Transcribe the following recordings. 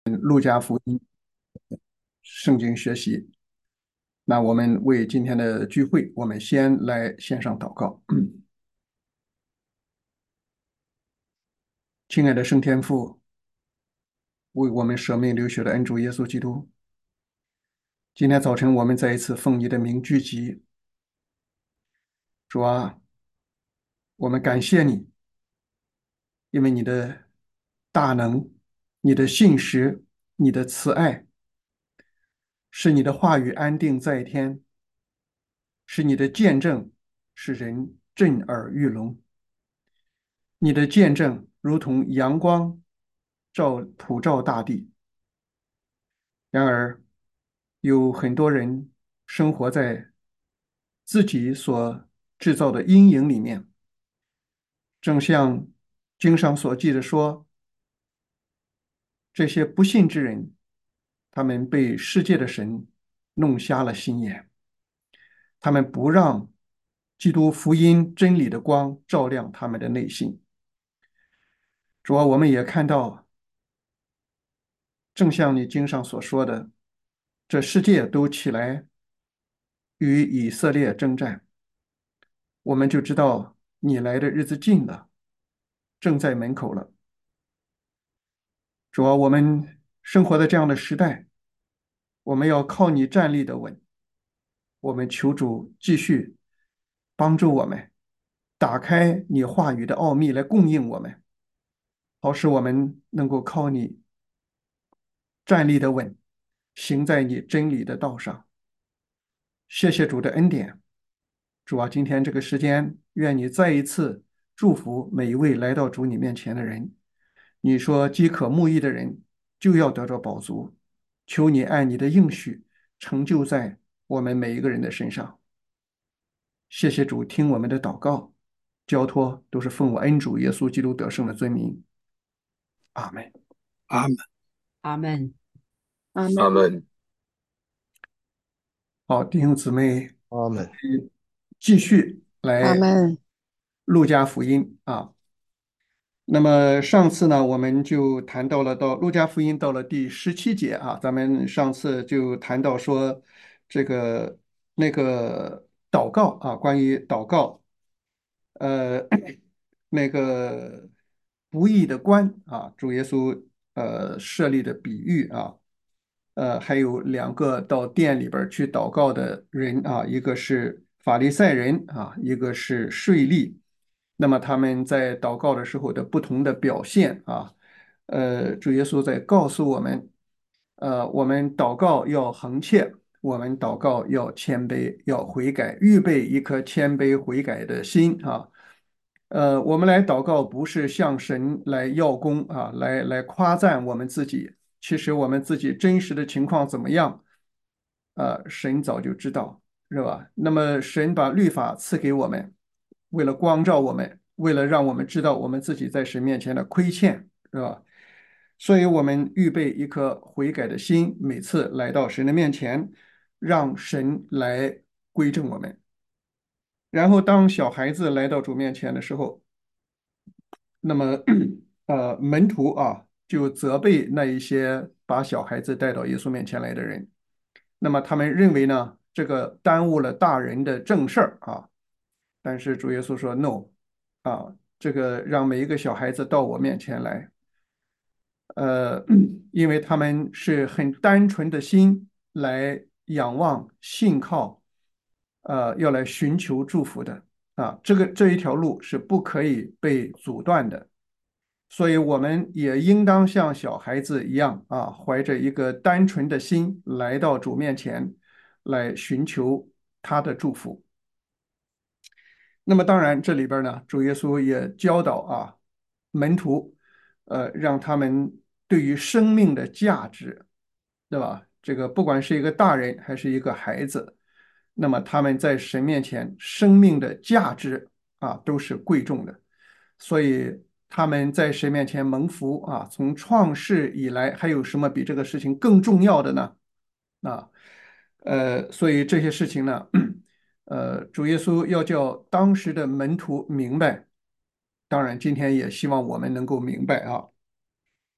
路加福音圣经学习。那我们为今天的聚会，我们先来线上祷告。亲爱的圣天父，为我们舍命流血的恩主耶稣基督，今天早晨我们再一次奉你的名聚集。主啊，我们感谢你，因为你的大能、你的信实、你的慈爱，使你的话语安定在天，使你的见证使人震耳欲聋。你的见证如同阳光普照大地。然而，有很多人生活在自己所制造的阴影里面，正像经上所记的说，这些不信之人，他们被世界的神弄瞎了心眼，他们不让基督福音真理的光照亮他们的内心。主要我们也看到，正像你经上所说的，这世界都起来与以色列征战，我们就知道你来的日子近了，正在门口了。主啊，我们生活在这样的时代，我们要靠你站立的稳。我们求主继续帮助我们，打开你话语的奥秘来供应我们，好使我们能够靠你站立的稳，行在你真理的道上。谢谢主的恩典。主啊，今天这个时间，愿你再一次祝福每一位来到主你面前的人。你说饥渴慕义的人就要得着饱足，求你按你的应许成就在我们每一个人的身上。谢谢主，听我们的祷告，交托都是奉我恩主耶稣基督得胜的尊名。阿门。 阿门。 阿门。 阿门。 阿门。 好，弟兄姊妹， 阿门。 继续来阿门。 路加福音啊。那么上次呢，我们就谈到了路加福音到了第17节啊，咱们上次就谈到说这个那个祷告啊，关于祷告，呃，那个不义的官啊，主耶稣设立的比喻啊，还有两个到店里边儿去祷告的人啊，一个是法利赛人啊，一个是税吏。那么他们在祷告的时候的不同的表现啊，主耶稣在告诉我们，我们祷告要恒切，我们祷告要谦卑，要悔改，预备一颗谦卑悔改的心啊。我们来祷告不是向神来要功啊，来夸赞我们自己，其实我们自己真实的情况怎么样，神早就知道，是吧？那么神把律法赐给我们，为了光照我们，为了让我们知道我们自己在神面前的亏欠，是吧？所以我们预备一颗悔改的心，每次来到神的面前，让神来归正我们。然后当小孩子来到主面前的时候，那么门徒啊就责备那一些把小孩子带到耶稣面前来的人。那么他们认为呢，这个耽误了大人的正事儿啊。但是主耶稣说 “No” 啊，这个让每一个小孩子到我面前来，呃，因为他们是很单纯的心来仰望、信靠，要来寻求祝福的啊。这一条路是不可以被阻断的，所以我们也应当像小孩子一样啊，怀着一个单纯的心来到主面前，来寻求他的祝福。那么当然，这里边呢，主耶稣也教导啊门徒，让他们对于生命的价值，对吧？这个不管是一个大人还是一个孩子，那么他们在神面前生命的价值啊都是贵重的，所以他们在神面前蒙福啊，从创世以来，还有什么比这个事情更重要的呢？啊，所以这些事情呢。主耶稣要叫当时的门徒明白，当然今天也希望我们能够明白啊。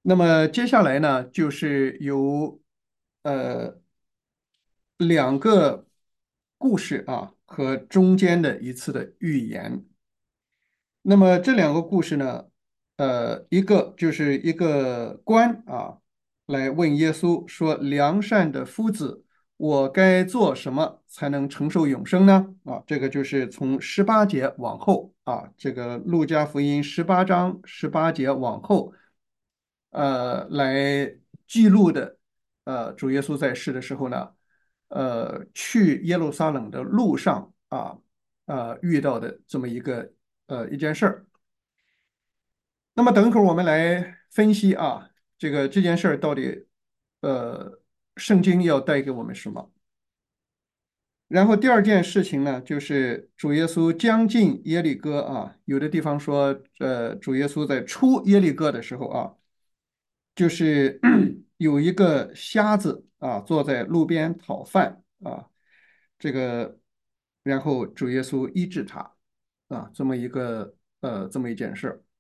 那么接下来呢，就是由呃两个故事啊和中间的一次的预言。那么这两个故事呢，一个就是一个官啊来问耶稣说：“良善的夫子，我该做什么才能承受永生呢？”啊，这个就是从18节往后啊，这个路加福音18章18节往后。来记录的，主耶稣在世的时候呢，去耶路撒冷的路上啊，遇到的这么一件事儿。那么等一会儿我们来分析啊，这件事儿到底，呃，圣经要带给我们什么？然后第二件事情呢，就是主耶稣将近耶利哥啊，有的地方说，主耶稣在出耶利哥的时候啊。就是有一个瞎子啊，坐在路边讨饭啊，这个，然后主耶稣医治他啊，这么一件事儿。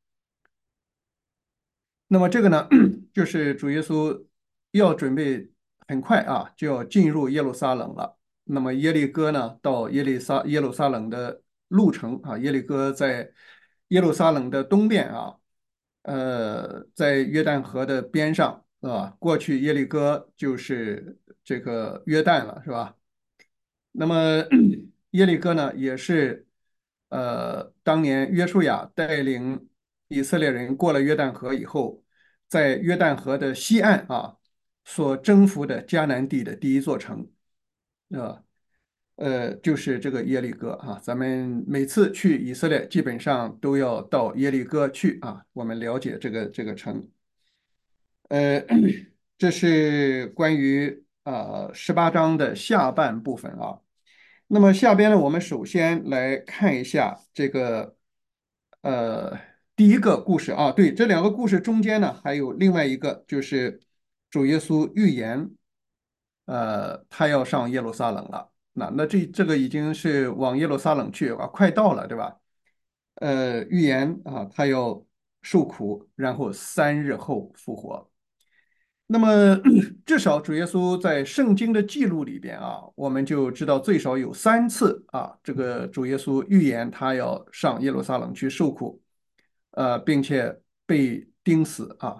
那么这个呢，就是主耶稣要准备很快啊，就要进入耶路撒冷了。那么耶利哥呢，到耶路撒冷的路程啊，耶利哥在耶路撒冷的东边啊，在约旦河的边上啊，过去耶利哥就是这个约旦了，是吧？那么耶利哥呢，也是当年约书亚带领以色列人过了约旦河以后，在约旦河的西岸啊所征服的迦南地的第一座城，啊，就是这个耶利哥啊。咱们每次去以色列，基本上都要到耶利哥去啊，我们了解这个城。呃，这是关于18章的下半部分啊。那么下边呢，我们首先来看一下这个呃第一个故事啊。对，这两个故事中间呢，还有另外一个，就是主耶稣预言，他要上耶路撒冷了。那这个已经是往耶路撒冷去啊，快到了，对吧？预言啊，他要受苦，然后3日后复活。那么，至少主耶稣在圣经的记录里边啊，我们就知道最少有3次啊，这个主耶稣预言他要上耶路撒冷去受苦，并且被钉死啊，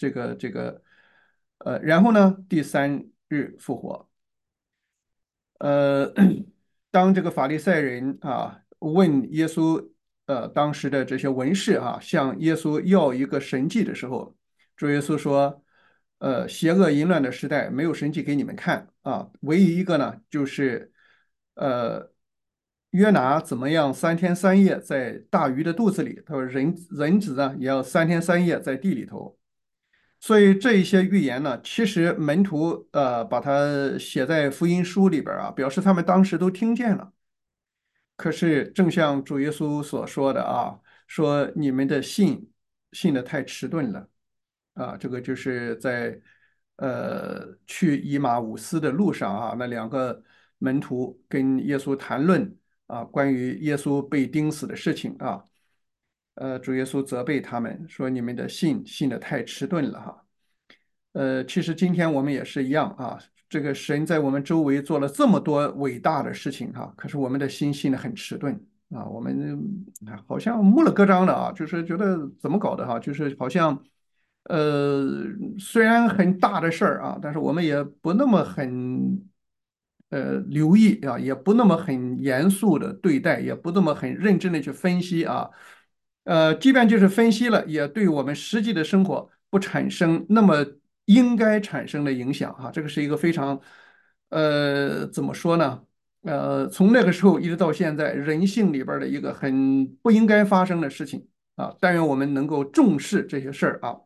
然后呢，第3日复活。呃，当这个法利赛人啊问耶稣，当时的这些文士啊，向耶稣要一个神迹的时候，主耶稣说，邪恶淫乱的时代没有神迹给你们看啊，唯一一个呢，就是呃，约拿怎么样3天3夜在大鱼的肚子里，他说人子呢也要3天3夜在地里头。所以这一些预言呢，其实门徒把它写在福音书里边儿啊，表示他们当时都听见了。可是正像主耶稣所说的啊，说你们的信的太迟钝了啊，这个就是在去以马五斯的路上啊，那两个门徒跟耶稣谈论啊关于耶稣被钉死的事情啊，主耶稣责备他们说你们的信的太迟钝了哈。其实今天我们也是一样啊。这个神在我们周围做了这么多伟大的事情哈，可是我们的心信的很迟钝啊，我们好像木了咯张的啊，就是觉得怎么搞的哈，就是好像呃，虽然很大的事儿啊，但是我们也不那么很留意啊，也不那么很严肃的对待，也不那么很认真的去分析啊。即便就是分析了，也对我们实际的生活不产生那么应该产生的影响哈。这个是一个非常，怎么说呢？从那个时候一直到现在，人性里边儿的一个很不应该发生的事情啊。但愿我们能够重视这些事儿啊。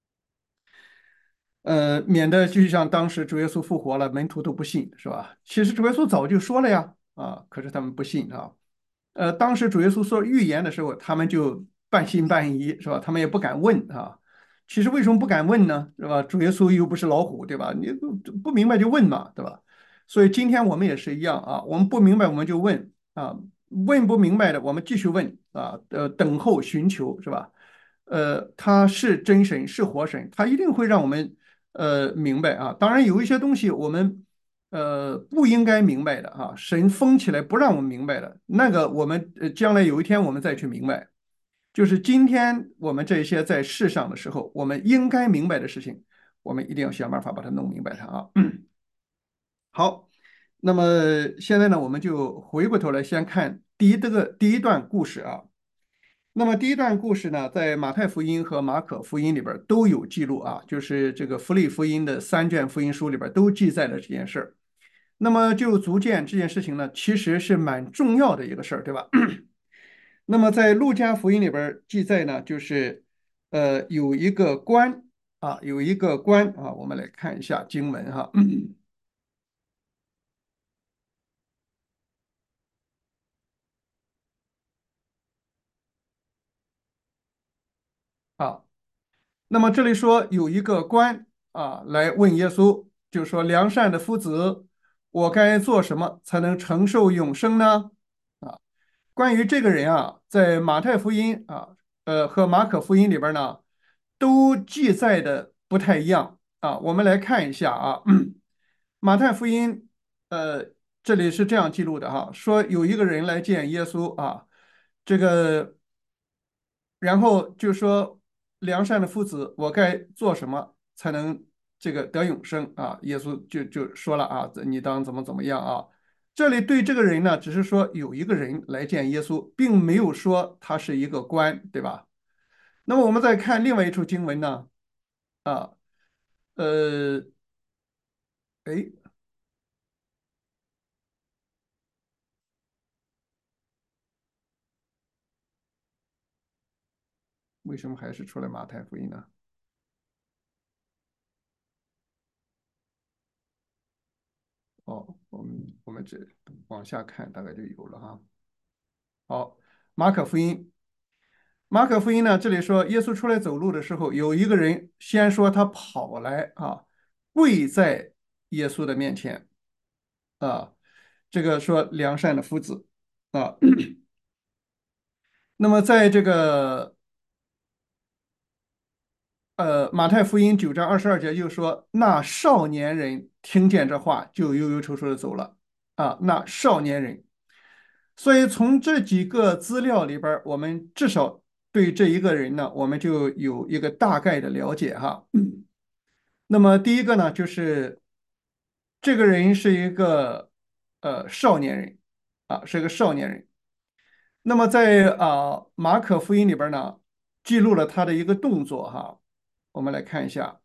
免得就像当时主耶稣复活了，门徒都不信，是吧？其实主耶稣早就说了呀，啊，可是他们不信啊。当时主耶稣说预言的时候，他们就半信半疑，是吧？他们也不敢问啊。其实为什么不敢问呢？是吧？主耶稣又不是老虎，对吧？你不明白就问嘛，对吧？所以今天我们也是一样啊，我们不明白我们就问啊，问不明白的我们继续问啊，等候寻求，是吧？ 他是真神，是活神，他一定会让我们明白啊。当然有一些东西我们不应该明白的啊，神封起来不让我们明白的那个，我们将来有一天我们再去明白。就是今天我们这些在世上的时候，我们应该明白的事情，我们一定要想办法把它弄明白它啊。好，那么现在呢，我们就回过头来先看第一段故事啊。那么第一段故事呢，在马太福音和马可福音里边儿都有记录啊，就是这个福利福音的3卷福音书里边儿都记载了这件事儿。那么就足见这件事情呢，其实是蛮重要的一个事儿，对吧？那么在路加福音里边儿记载呢，就是有一个官啊，有一个官啊，我们来看一下经文哈。啊，那么这里说有一个官啊来问耶稣，就说良善的夫子，我该做什么才能承受永生呢？啊，关于这个人啊，在马太福音啊，和马可福音里边呢，都记载的不太一样啊。我们来看一下啊，马太福音，这里是这样记录的哈，说有一个人来见耶稣啊，这个。然后就说良善的夫子，我该做什么才能这个得永生啊？耶稣就说了啊，你当怎么样啊？这里对这个人呢，只是说有一个人来见耶稣，并没有说他是一个官，对吧？那么我们再看另外一处经文呢，啊，呃，哎，为什么还是出了马太福音呢？哦，我们这往下看，大概就有了哈。好，马可福音。马可福音呢，这里说耶稣出来走路的时候，有一个人先说他跑来啊，跪在耶稣的面前啊，这个说良善的夫子啊。那么在这个马太福音9章22节又说，那少年人听见这话就忧忧愁愁的走了啊，那少年人。所以从这几个资料里边儿我们至少对这一个人呢，我们就有一个大概的了解哈。那么第一个呢，就是这个人是一个少年人啊，是个少年人。那么在马可福音里边呢，记录了他的一个动作哈，我们来看一下，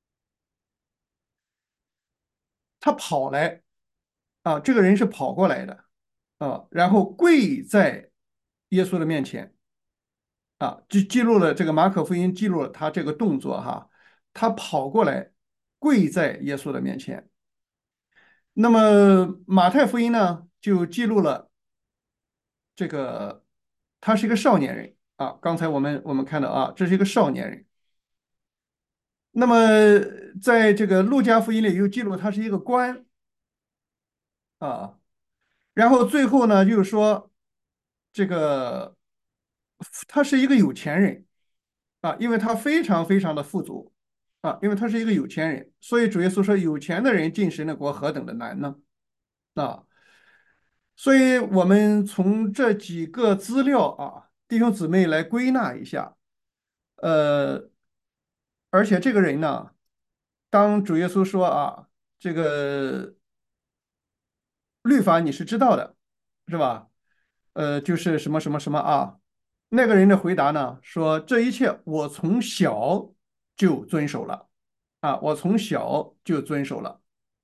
他跑来啊，这个人是跑过来的啊，然后跪在耶稣的面前啊，就记录了这个马可福音记录了他这个动作哈，他跑过来跪在耶稣的面前。那么马太福音呢，就记录了这个他是一个少年人啊。刚才我们看到啊，这是一个少年人。那么在这个路加福音里又记录他是一个官啊，然后最后呢又说这个他是一个有钱人啊，因为他非常非常的富足啊，因为他是一个有钱人，所以主耶稣说有钱的人进神的国何等的难呢？啊。所以我们从这几个资料啊，弟兄姊妹来归纳一下，呃，而且这个人呢，当主耶稣说啊，这个律法你是知道的，是吧？就是什么什么什么啊，那个人的回答呢，说这一切我从小就遵守了啊，我从小就遵守了。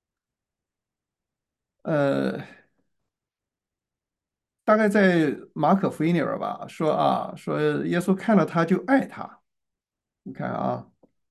呃，大概在马可福音里边儿吧，说啊，说耶稣看到他就爱他。你看啊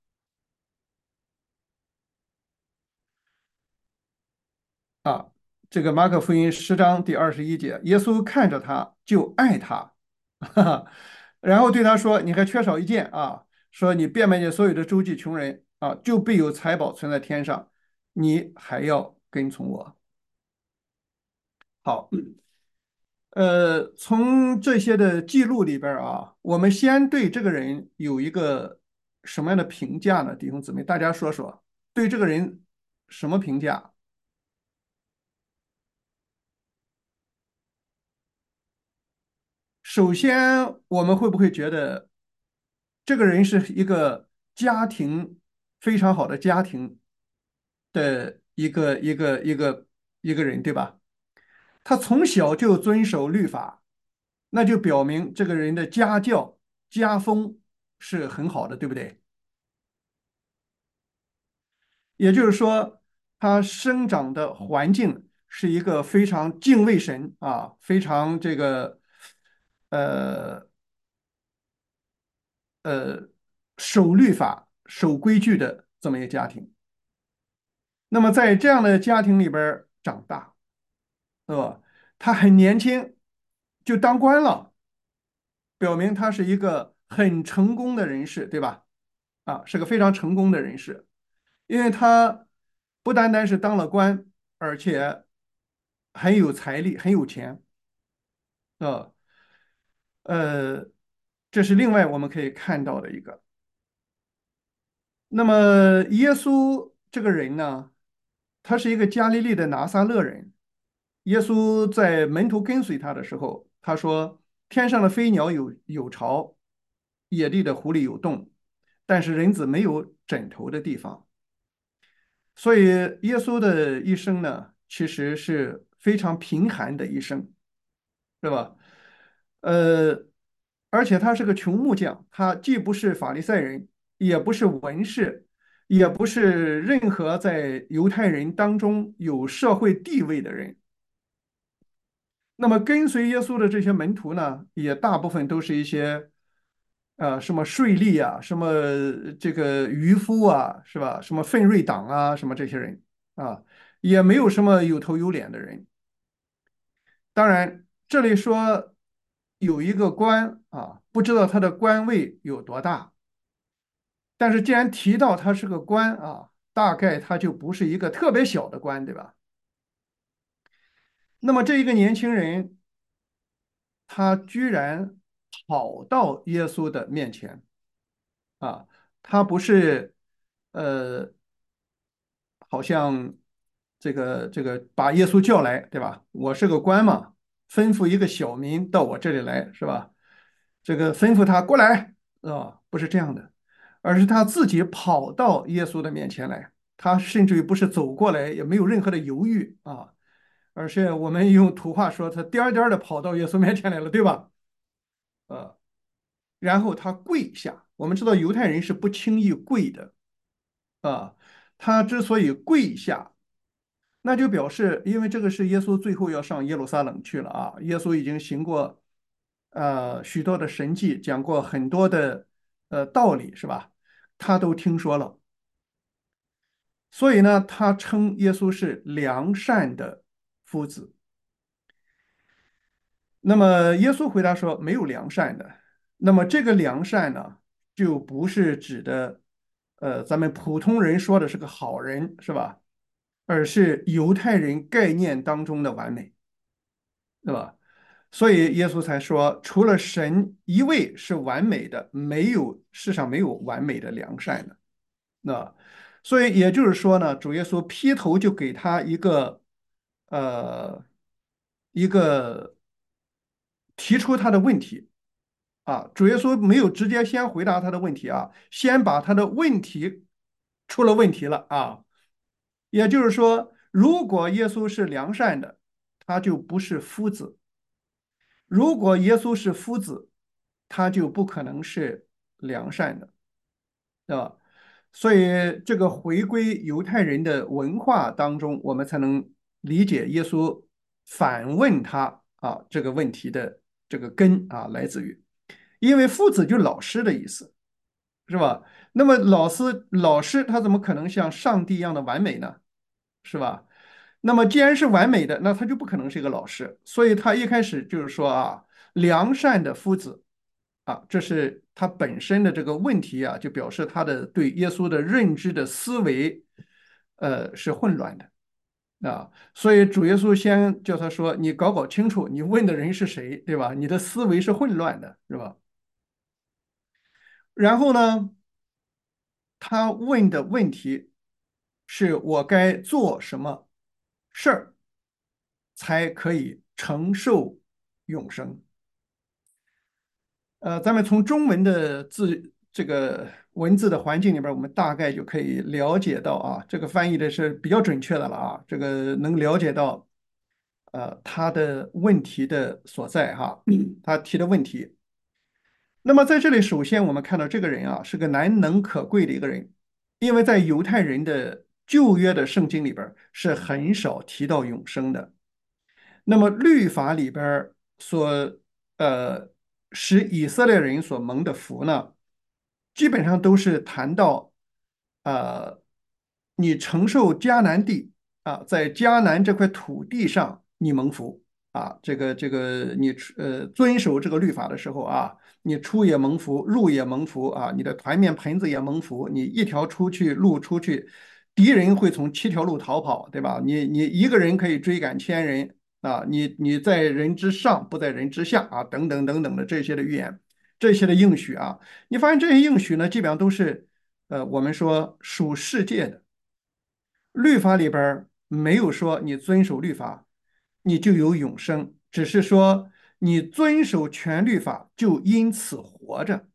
啊，这个马可福音10章第21节，耶稣看着他就爱他，哈哈，然后对他说：“你还缺少一件啊，说你变卖你所有的周济穷人啊，就必有财宝存在天上，你还要跟从我。”好， 从这些的记录里边儿啊，我们先对这个人有一个什么样的评价呢？弟兄姊妹，大家说说，对这个人什么评价？首先，我们会不会觉得这个人是一个家庭非常好的家庭的一个人，对吧？他从小就遵守律法，那就表明这个人的家教家风是很好的，对不对？也就是说，他生长的环境是一个非常敬畏神啊，非常呃守律法、守规矩的这么一个家庭。那么在这样的家庭里边儿长大，对吧？他很年轻就当官了，表明他是一个很成功的人士，对吧？啊，是个非常成功的人士，因为他不单单是当了官，而且很有财力，很有钱，啊，呃，这是另外我们可以看到的一个。那么耶稣这个人呢，他是一个加利利的拿撒勒人。耶稣在门徒跟随他的时候，他说：“天上的飞鸟有巢，野地的狐狸有洞，但是人子没有枕头的地方。”所以，耶稣的一生呢，其实是非常贫寒的一生，是吧？呃，而且他是个穷木匠，他既不是法利赛人，也不是文士，也不是任何在犹太人当中有社会地位的人。那么跟随耶稣的这些门徒呢，也大部分都是一些什么税吏啊，什么这个渔夫啊，是吧？什么奋锐党啊，什么这些人啊，也没有什么有头有脸的人。当然，这里说有一个官啊，不知道他的官位有多大，但是既然提到他是个官啊，大概他就不是一个特别小的官，对吧？那么这一个年轻人，他居然跑到耶稣的面前啊，他不是呃，好像这个把耶稣叫来，对吧？我是个官嘛，吩咐一个小民到我这里来，是吧？这个吩咐他过来啊，不是这样的，而是他自己跑到耶稣的面前来，他甚至于不是走过来，也没有任何的犹豫啊，而是我们用土话说，他颠儿颠儿的跑到耶稣面前来了，对吧？呃，然后他跪下。我们知道犹太人是不轻易跪的啊，他之所以跪下，那就表示，因为这个是耶稣最后要上耶路撒冷去了啊，耶稣已经行过许多的神迹，讲过很多的道理，是吧？他都听说了，所以呢，他称耶稣是良善的夫子。那么耶稣回答说，没有良善的。那么这个良善呢，就不是指的咱们普通人说的是个好人，是吧？而是犹太人概念当中的完美，对吧？所以耶稣才说，除了神一位是完美的，没有世上没有完美的良善的。那所以也就是说呢，主耶稣劈头就给他呃一个提出他的问题啊，主耶稣没有直接先回答他的问题啊，先把他的问题出了问题了啊。也就是说，如果耶稣是良善的，他就不是夫子；如果耶稣是夫子，他就不可能是良善的，对吧？所以，这个回归犹太人的文化当中，我们才能理解耶稣反问他这个问题的这个根来自于，因为夫子就是老师的意思，是吧？那么老师他怎么可能像上帝一样的完美呢？是吧？那么既然是完美的，那他就不可能是一个老师。所以他一开始就是说良善的夫子这是他本身的这个问题就表示他的对耶稣的认知的思维是混乱的所以主耶稣先叫他说：“你搞搞清楚，你问的人是谁，对吧？你的思维是混乱的，是吧？”然后呢，他问的问题是我该做什么事儿才可以承受永生？咱们从中文的这个文字的环境里边儿我们大概就可以了解到啊，这个翻译的是比较准确的了啊，这个能了解到他的问题的所在哈，他提的问题。那么在这里，首先我们看到这个人啊是个难能可贵的一个人，因为在犹太人的旧约的圣经里边儿是很少提到永生的。那么律法里边儿所呃使以色列人所蒙的福呢，基本上都是谈到呃你承受迦南地在迦南这块土地上你蒙福这个你遵守这个律法的时候你出也蒙福，入也蒙福你的团面盆子也蒙福，你一条路出去，敌人会从7条路逃跑，对吧？你一个人可以追赶1000人你在人之上，不在人之下等等等等的这些的预言，这些的应许你发现这些应许呢，基本上都是我们说属世界的，律法里边没有说你遵守律法你就有永生，只是说你遵守全律法就因此活着。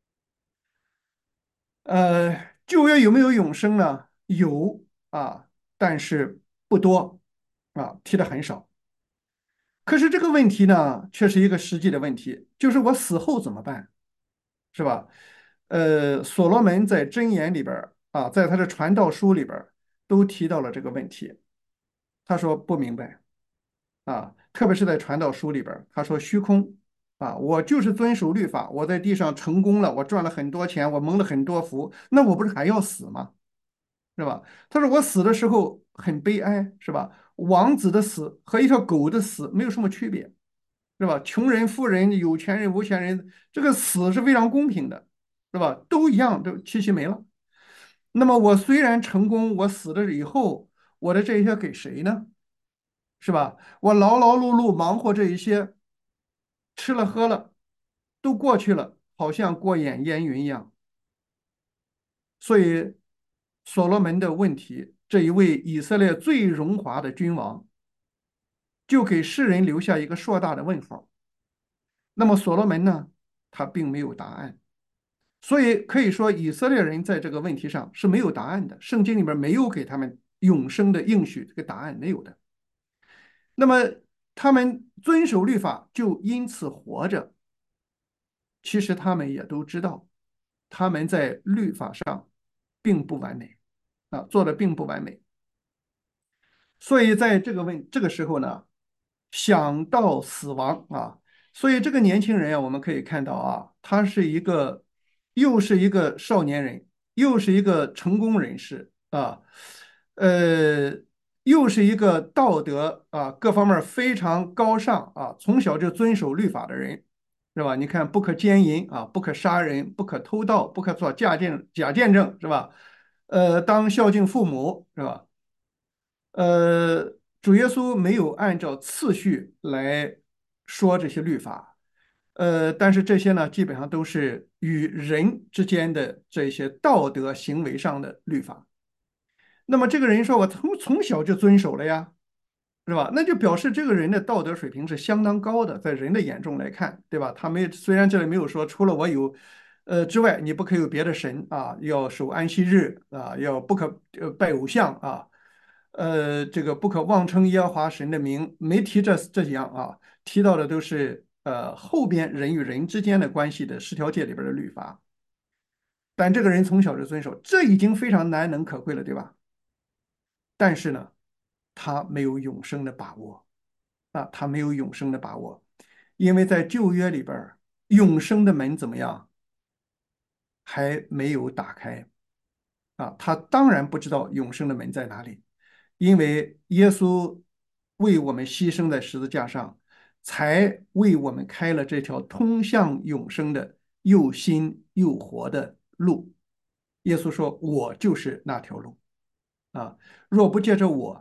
旧约有没有永生呢？有但是不多提的很少。可是这个问题呢，却是一个实际的问题，就是我死后怎么办，是吧？所罗门在箴言里边在他的传道书里边都提到了这个问题。他说不明白特别是在传道书里边他说虚空我就是遵守律法，我在地上成功了，我赚了很多钱，我蒙了很多福，那我不是还要死吗？是吧？他说我死的时候很悲哀，是吧？王子的死和一条狗的死没有什么区别。是吧？穷人、富人、有钱人、无钱人，这个死是非常公平的，是吧？都一样，都七七没了。那么我虽然成功，我死了以后，我的这一些给谁呢？是吧？我劳劳碌碌忙活这一些，吃了喝了，都过去了，好像过眼烟云一样。所以，所罗门的问题，这一位以色列最荣华的君王，就给世人留下一个硕大的问号。那么所罗门呢，他并没有答案。所以可以说，以色列人在这个问题上是没有答案的，圣经里面没有给他们永生的应许，这个答案没有的。那么他们遵守律法，就因此活着。其实他们也都知道，他们在律法上并不完美做的并不完美。所以在这个时候呢，想到死亡所以这个年轻人我们可以看到他是又是一个少年人，又是一个成功人士呃，又是一个道德各方面非常高尚从小就遵守律法的人，是吧？你看，不可奸淫不可杀人，不可偷盗，不可做假见证，是吧？当孝敬父母，是吧？呃，主耶稣没有按照次序来说这些律法，但是这些呢，基本上都是与人之间的这些道德行为上的律法。那么这个人说，我从小就遵守了呀，是吧？那就表示这个人的道德水平是相当高的，在人的眼中来看，对吧？虽然这里没有说除了我有，之外，你不可以有别的神要守安息日要不可拜偶像这个不可妄称耶和华神的名，没提这几样提到的都是后边人与人之间的关系的10条诫里边的律法。但这个人从小就遵守，这已经非常难能可贵了，对吧？但是呢，他没有永生的把握他没有永生的把握，因为在旧约里边永生的门怎么样，还没有打开他当然不知道永生的门在哪里，因为耶稣为我们牺牲在十字架上，才为我们开了这条通向永生的又新又活的路。耶稣说：“我就是那条路若不借着我，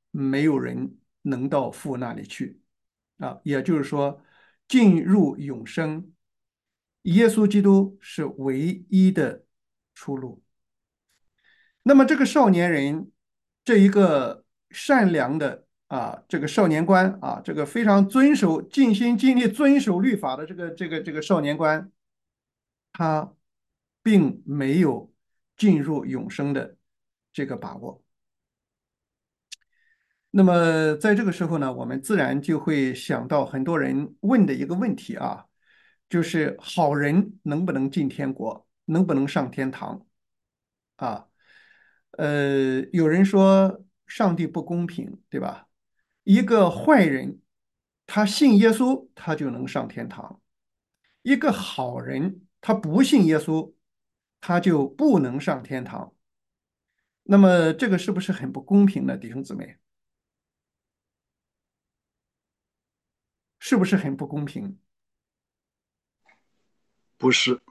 没有人能到父那里去啊。也就是说，进入永生，耶稣基督是唯一的出路。那么这个少年人，这一个善良的这个少年官这个非常遵守、尽心尽力遵守律法的这个少年官，他并没有进入永生的这个把握。那么在这个时候呢，我们自然就会想到很多人问的一个问题就是好人能不能进天国，能不能上天堂啊？有人说上帝不公平，对吧？一个坏人，他信耶稣，他就能上天堂；一个好人，他不信耶稣，他就不能上天堂。那么这个是不是很不公平呢，弟兄姊妹？是不是很不公平？ 不是。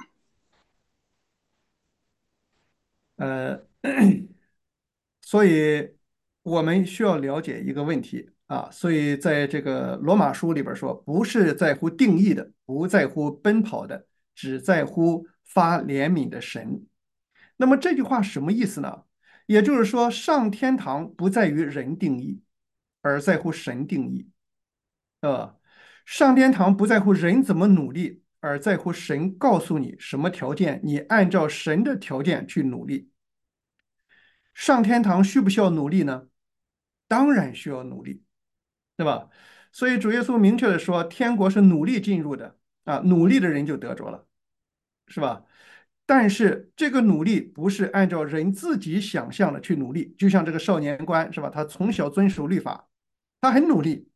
呃，所以我们需要了解一个问题所以在这个罗马书里边说，不是在乎定义的，不在乎奔跑的，只在乎发怜悯的神。那么这句话什么意思呢？也就是说，上天堂不在于人定义，而在乎神定义。上天堂不在乎人怎么努力，而在乎神告诉你什么条件，你按照神的条件去努力。上天堂需不需要努力呢？当然需要努力，对吧？所以主耶稣明确的说，天国是努力进入的努力的人就得着了，是吧？但是这个努力不是按照人自己想象的去努力，就像这个少年官是吧？他从小遵守律法，他很努力，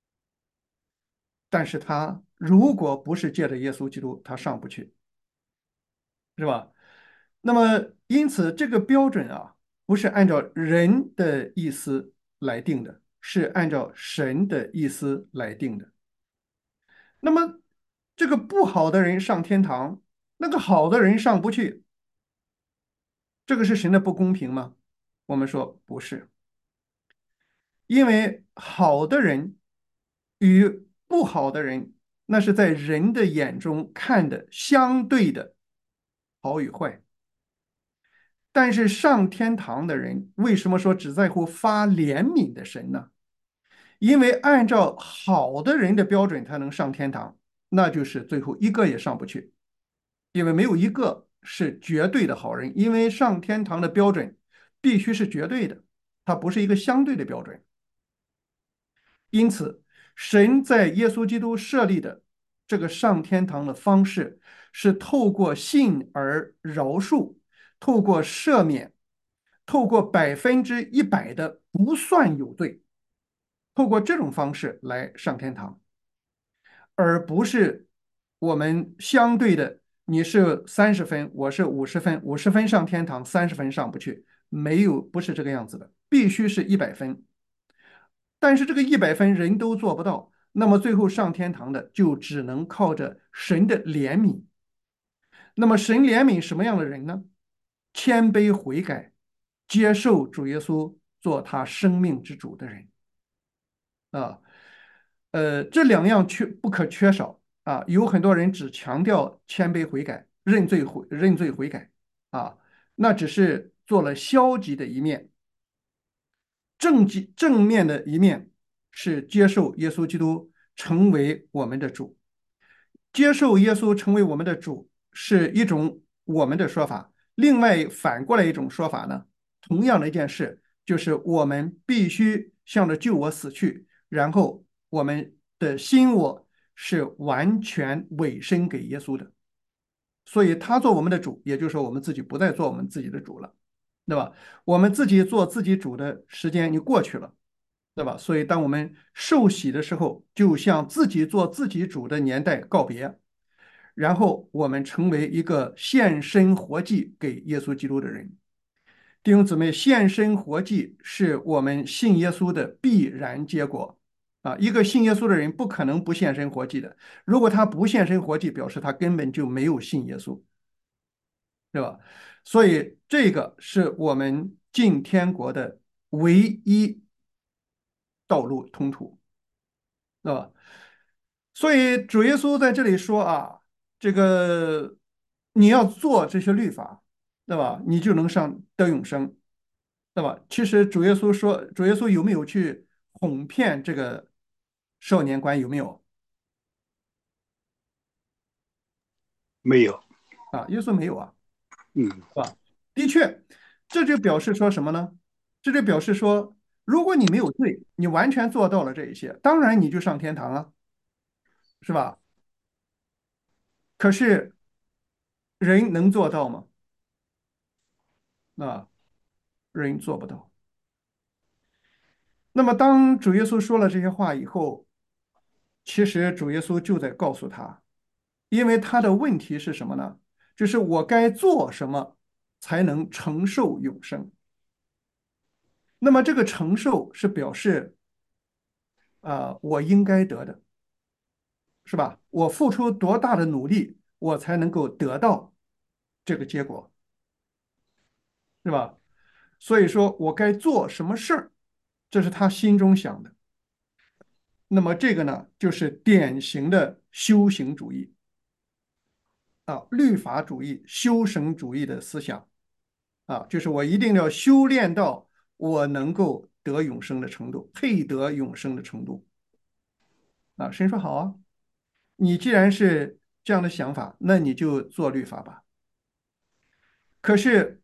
但是他如果不是借着耶稣基督，他上不去，是吧？那么因此这个标准不是按照人的意思来定的，是按照神的意思来定的。那么这个不好的人上天堂，那个好的人上不去，这个是神的不公平吗？我们说不是，因为好的人与不好的人，那是在人的眼中看的相对的好与坏。但是上天堂的人为什么说只在乎发怜悯的神呢？因为按照好的人的标准，他能上天堂，那就是最后一个也上不去，因为没有一个是绝对的好人，因为上天堂的标准必须是绝对的，它不是一个相对的标准。因此，神在耶稣基督设立的这个上天堂的方式，是透过信而饶恕，透过赦免，透过100%的不算有罪，透过这种方式来上天堂。而不是我们相对的，你是30分，我是50分，50分上天堂，30分上不去，没有，不是这个样子的，必须是100分。但是这个100分人都做不到，那么最后上天堂的就只能靠着神的怜悯。那么神怜悯什么样的人呢？谦卑悔改，接受主耶稣做他生命之主的人。啊，这两样不可缺少有很多人只强调谦卑悔改、认罪悔改那只是做了消极的一面，正面的一面是接受耶稣基督成为我们的主。接受耶稣成为我们的主是一种我们的说法，另外反过来一种说法呢，同样的一件事，就是我们必须向着旧我死去，然后我们的新我是完全委身给耶稣的，所以他做我们的主，也就是说我们自己不再做我们自己的主了，对吧？我们自己做自己主的时间就过去了。对吧？所以，当我们受洗的时候，就向自己做自己主的年代告别，然后我们成为一个献身活祭给耶稣基督的人。弟兄姊妹，献身活祭是我们信耶稣的必然结果一个信耶稣的人不可能不献身活祭的。如果他不献身活祭，表示他根本就没有信耶稣，对吧？所以，这个是我们进天国的唯一。 道路通途，对吧？所以主耶稣在这里说啊，这个你要做这些律法，对吧？你就能得永生，对吧？其实主耶稣说，主耶稣有没有去哄骗这个少年官？有没有没有。 啊？耶稣没有啊， 嗯， 是吧？的确，这就表示说什么呢？这就表示说，如果你没有罪，你完全做到了这一些，当然你就上天堂啊，是吧？可是人能做到吗？啊，人做不到。那么，当主耶稣说了这些话以后，其实主耶稣就在告诉他，因为他的问题是什么呢？就是我该做什么才能承受永生？那么这个承受是表示我应该得的，是吧？我付出多大的努力，我才能够得到这个结果，是吧？所以说我该做什么事儿，这是他心中想的。那么这个呢，就是典型的修行主义律法主义、修身主义的思想就是我一定要修炼到我能够得永生的程度，配得永生的程度神说好啊，你既然是这样的想法，那你就做律法吧。可是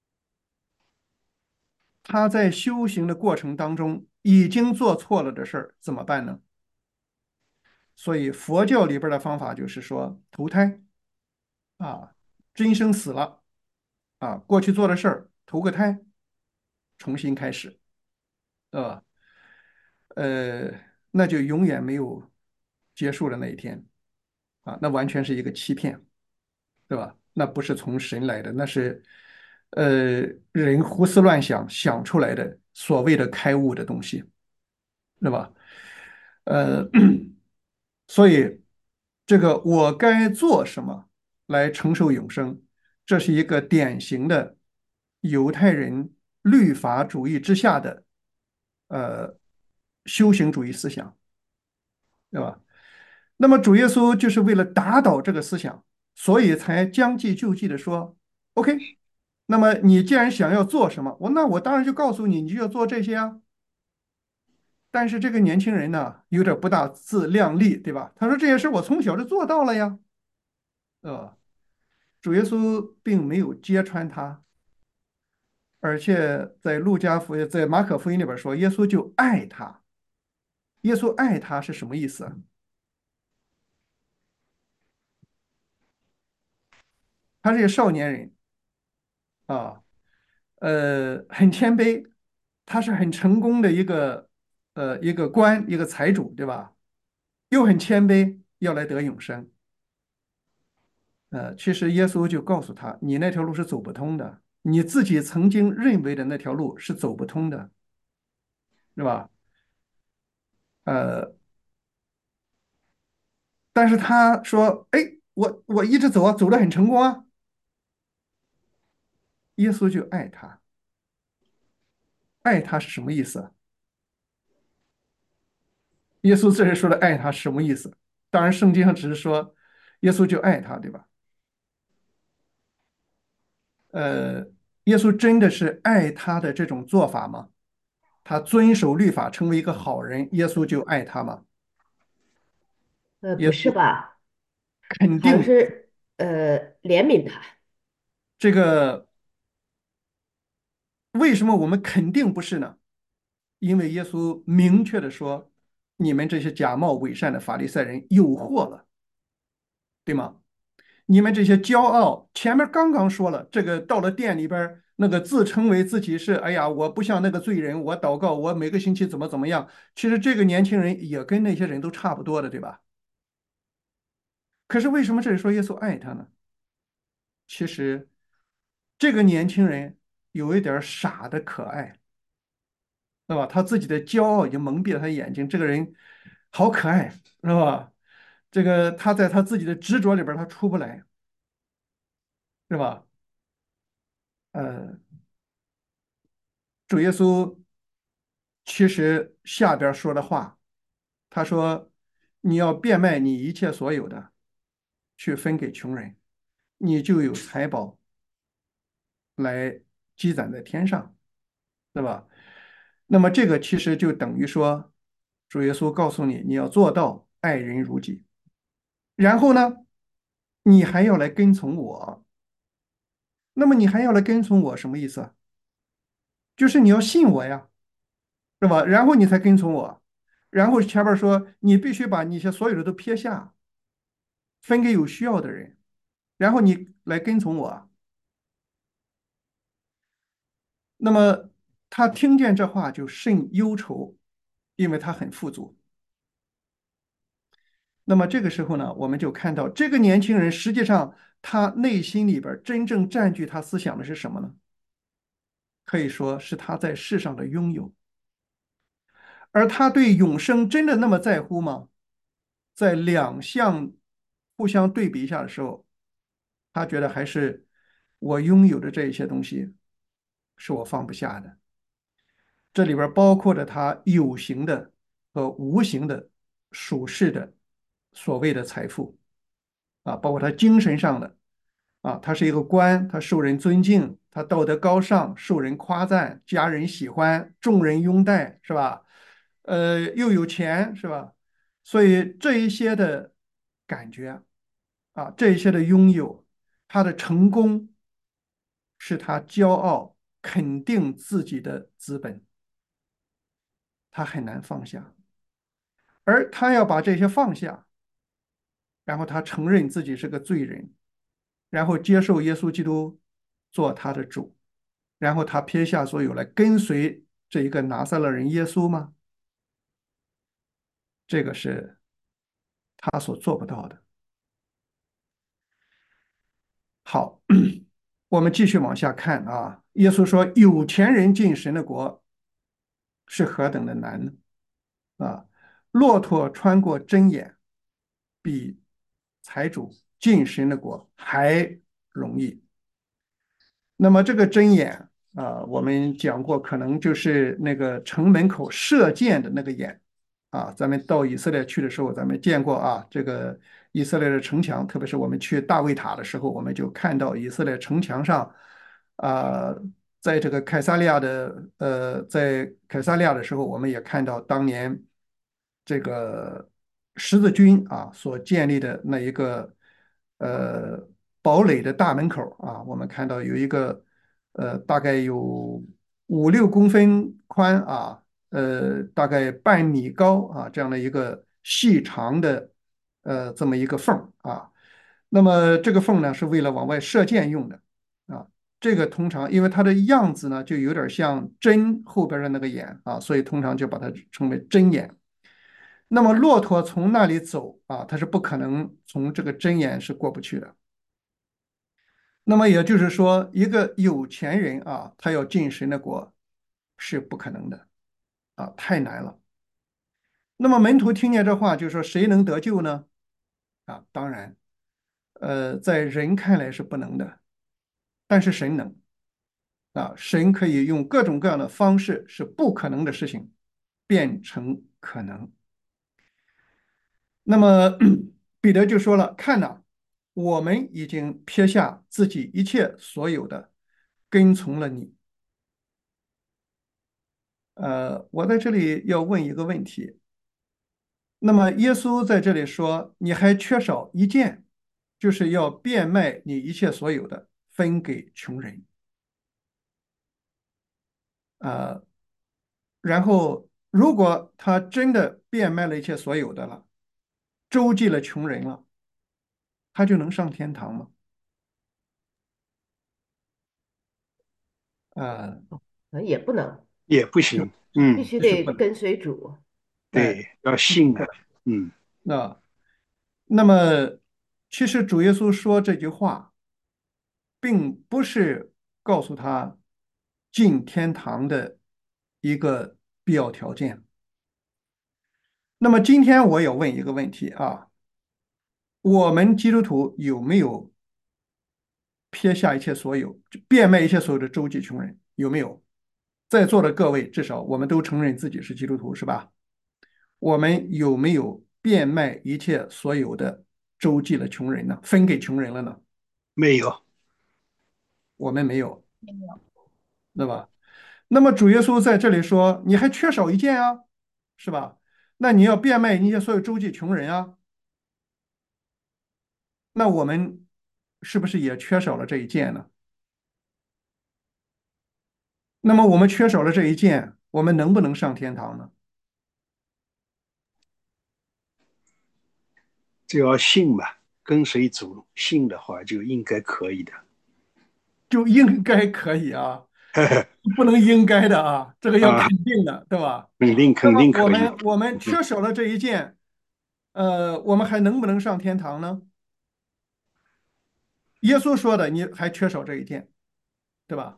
他在修行的过程当中已经做错了的事儿，怎么办呢？所以佛教里边的方法就是说投胎啊，真生死了过去做的事儿投个胎，重新开始，对吧？呃，那就永远没有结束的那一天那完全是一个欺骗，对吧？那不是从神来的，那是人胡思乱想想出来的所谓的开悟的东西，对吧？呃，所以这个我该做什么来承受永生？这是一个典型的犹太人律法主义之下的呃修行主义思想，对吧？那么主耶稣就是为了打倒这个思想，所以才将计就计的说：“OK，那么你既然想要做什么，那我当然就告诉你，你就要做这些啊。”但是这个年轻人呢，有点不大自量力，对吧？他说这些事我从小就做到了呀，主耶稣并没有揭穿他，而且在路加福音、在马可福音里边说，耶稣就爱他。耶稣爱他是什么意思啊？他是个少年人啊，很谦卑，他是很成功的一个官，一个财主，对吧？又很谦卑，要来得永生。其实耶稣就告诉他，你那条路是走不通的，你自己曾经认为的那条路是走不通的，是吧？呃，但是他说，哎，我一直走啊，走得很成功啊。耶稣就爱他，爱他是什么意思啊？耶稣这里说的爱他是什么意思？当然，圣经上只是说耶稣就爱他，对吧？呃，耶稣真的是爱他的这种做法吗？他遵守律法，成为一个好人，耶稣就爱他吗？ 不是耶稣吧？好像肯定是怜悯他。 这个为什么我们肯定不是呢？因为耶稣明确的说，你们这些假冒伪善的法利赛人有祸了，对吗？你们这些骄傲，前面刚刚说了，这个到了店里边儿那个自称为自己是，哎呀，我不像那个罪人，我祷告，我每个星期怎么样。其实这个年轻人也跟那些人都差不多的，对吧？可是为什么这里说耶稣爱他呢？其实这个年轻人有一点儿傻的可爱，对吧？他自己的骄傲已经蒙蔽了他的眼睛，这个人好可爱，是吧？这个他在他自己的执着里边儿他出不来，是吧？呃，主耶稣。 其实下边说的话，他说你要变卖你一切所有的，去分给穷人，你就有财宝来积攒在天上，对吧？那么这个其实就等于说，主耶稣告诉你，你要做到爱人如己，然后呢，你还要来跟从我。那么你还要来跟从我，什么意思啊？就是你要信我呀，是吧？然后你才跟从我。然后前面说，你必须把你些所有的都撇下，分给有需要的人，然后你来跟从我。那么他听见这话就甚忧愁，因为他很富足。那么这个时候呢，我们就看到这个年轻人实际上他内心里边真正占据他思想的是什么呢？可以说是他在世上的拥有。而他对永生真的那么在乎吗？在两项互相对比一下的时候，他觉得还是我拥有的这一些东西是我放不下的。这里边包括着他有形的和无形的属世的所谓的财富啊，包括他精神上的啊，他是一个官，他受人尊敬，他道德高尚，受人夸赞，家人喜欢，众人拥戴，是吧？又有钱，是吧？所以这一些的感觉啊，这一些的拥有，他的成功是他骄傲、肯定自己的资本，他很难放下。而他要把这些放下，然后他承认自己是个罪人，然后接受耶稣基督做他的主，然后他撇下所有来跟随这一个拿撒勒人耶稣吗？这个是他所做不到的。好，我们继续往下看啊。耶稣说：“有钱人进神的国是何等的难呢？啊，骆驼穿过针眼，比财主进神的国还容易。”那么这个针眼啊，我们讲过，可能就是那个城门口射箭的那个眼啊。咱们到以色列去的时候，咱们见过啊，这个以色列的城墙，特别是我们去大卫塔的时候，我们就看到以色列城墙上啊，在这个凯撒利亚的在凯撒利亚的时候，我们也看到当年这个十字军啊所建立的那一个呃堡垒的大门口啊，我们看到有一个大概有5、6公分宽啊，大概半米高啊这样的一个细长的这么一个缝啊。那么这个缝呢是为了往外射箭用的啊。这个通常因为它的样子呢就有点像针后边的那个眼啊，所以通常就把它称为针眼。那么骆驼从那里走啊，它是不可能从这个针眼是过不去的。那么也就是说，一个有钱人啊，他要进神的国是不可能的啊，太难了。那么门徒听见这话，就说谁能得救呢？啊，当然，在人看来是不能的，但是神能啊，神可以用各种各样的方式，使不可能的事情变成可能。那么彼得就说了：“看呐，我们已经撇下自己一切所有的，跟从了你。”我在这里要问一个问题。那么耶稣在这里说，你还缺少一件，就是要变卖你一切所有的，分给穷人。呃，然后如果他真的变卖了一切所有的了，周济了穷人了，他就能上天堂吗？呃， 也不能， 也不行。 必嗯， 须就是不能。 得跟随主。 哎， 对，要信啊。 是的。 嗯， 那那么，其实主耶稣说这句话，并不是告诉他进天堂的一个必要条件。那么今天我也问一个问题啊，我们基督徒有没有撇下一切所有，就变卖一切所有的周济穷人？有没有？ 在座的各位，至少我们都承认自己是基督徒，是吧？我们有没有变卖一切所有的周济了穷人呢？分给穷人了呢？ 没有。 我们没有，对吧？那么主耶稣在这里说，你还缺少一件啊，是吧？那你要变卖那些所有周济穷人啊，那我们是不是也缺少了这一件呢？那么我们缺少了这一件，我们能不能上天堂呢？ 只要信嘛，跟随主信的话，就应该可以的。 就应该可以啊，不能应该的啊，这个要肯啊， 定的，对吧？ 肯定肯那么我定可以。 们我们嗯， 缺少了这一件，我们还能不能上天堂呢？耶稣说的，你还缺少这一件，对吧？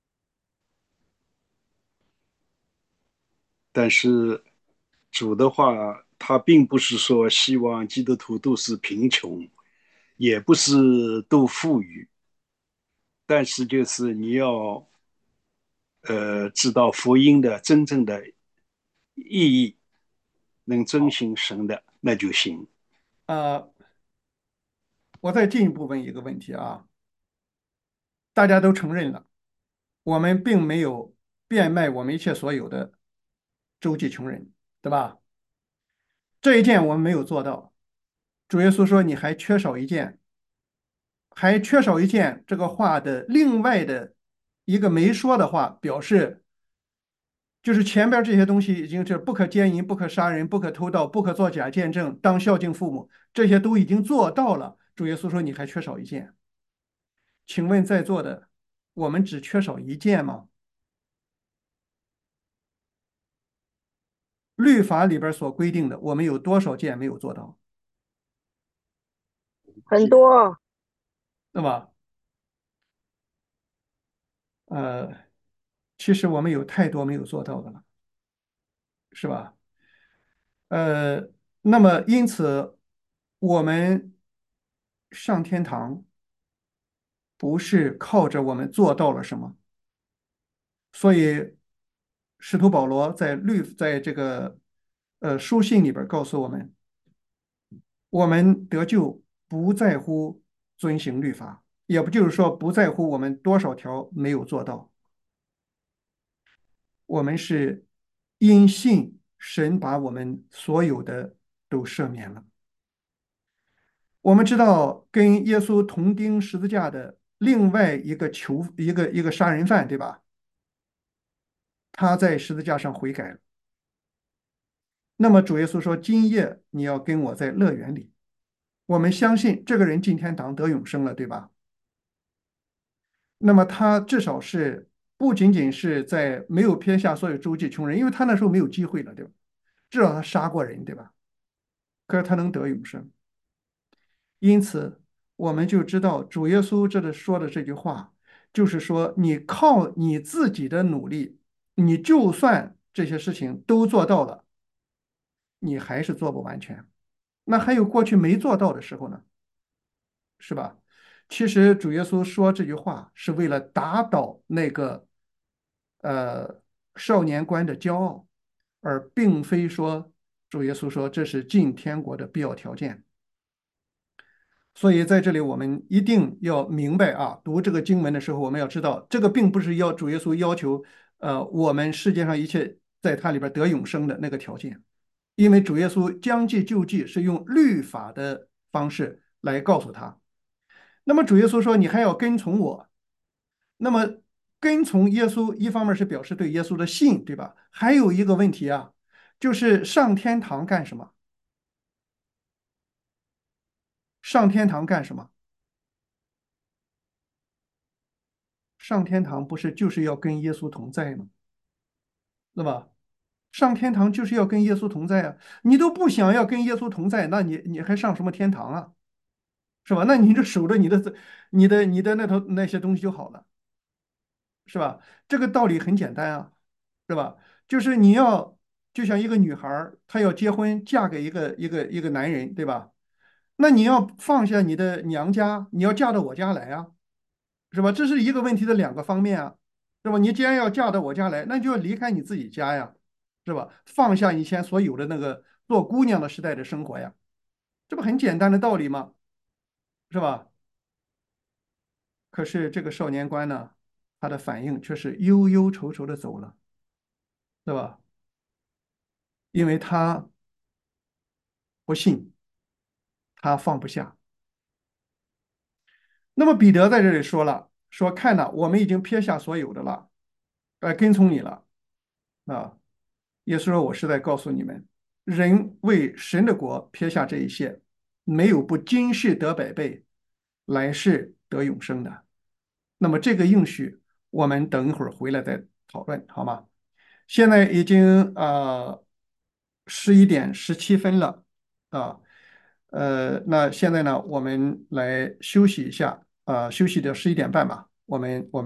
但是主的话，他并不是说希望基督徒都是贫穷，也不是都富裕，但是就是你要知道福音的真正的意义，能遵行神的那就行。 呃，我再进一步问一个问题啊，大家都承认了，我们并没有变卖我们一切所有的周济穷人，对吧？这一件我们没有做到。主耶稣说你还缺少一件，还缺少一件这个话的另外的一个没说的话，表示就是前边这些东西已经是不可奸淫、不可杀人、不可偷盗、不可作假见证、当孝敬父母，这些都已经做到了。主耶稣说你还缺少一件，请问在座的我们只缺少一件吗？律法里边所规定的，我们有多少件没有做到， 很多。 对吧？呃，其实我们有太多没有做到的了，是吧？呃，那么因此，我们上天堂不是靠着我们做到了什么，所以使徒保罗在这个书信里边告诉我们，我们得救不在乎遵行律法，也不就是说不在乎我们多少条没有做到，我们是因信神把我们所有的都赦免了。我们知道跟耶稣同钉十字架的另外一个一个杀人犯，对吧？他在十字架上悔改了。那么主耶稣说：“今夜你要跟我在乐园里。”我们相信这个人进天堂得永生了，对吧？那么他至少是不仅仅是在没有撇下所有周济穷人，因为他那时候没有机会了，对吧？至少他杀过人，对吧？可是他能得永生。因此，我们就知道主耶稣这里说的这句话，就是说，你靠你自己的努力，你就算这些事情都做到了，你还是做不完全。那还有过去没做到的时候呢，是吧？其实主耶稣说这句话是为了打倒那个呃少年官的骄傲，而并非说主耶稣说这是进天国的必要条件。所以在这里，我们一定要明白啊，读这个经文的时候，我们要知道，这个并不是要主耶稣要求，我们世界上一切在它里边得永生的那个条件，因为主耶稣将计就计是用律法的方式来告诉他。那么主耶稣说，你还要跟从我。那么跟从耶稣，一方面是表示对耶稣的信，对吧？还有一个问题啊，就是上天堂干什么？上天堂干什么？上天堂不是就是要跟耶稣同在吗？对吧？上天堂就是要跟耶稣同在啊！你都不想要跟耶稣同在，那你还上什么天堂啊？是吧？那你就守着你的那些东西就好了，是吧？这个道理很简单啊，是吧？就是你要就像一个女孩儿，她要结婚嫁给一个男人，对吧？那你要放下你的娘家，你要嫁到我家来啊，是吧？这是一个问题的两个方面啊。 是吧？你既然要嫁到我家来，那就要离开你自己家呀，是吧？放下以前所有的那个做姑娘的时代的生活呀，这不很简单的道理吗？是吧？可是这个少年官呢，他的反应却是忧忧愁愁的走了，是吧？因为他不信，他放不下。那么彼得在这里说了，说看呐，我们已经撇下所有的了，跟从你了啊。耶稣说，我是在告诉你们，人为神的国撇下这一切，没有不今世得百倍，来世得永生的。那么这个应许，我们等一会儿回来再讨论，好吗？现在已经11点17分了啊，那现在呢，我们来休息一下，休息到11点半吧。我们。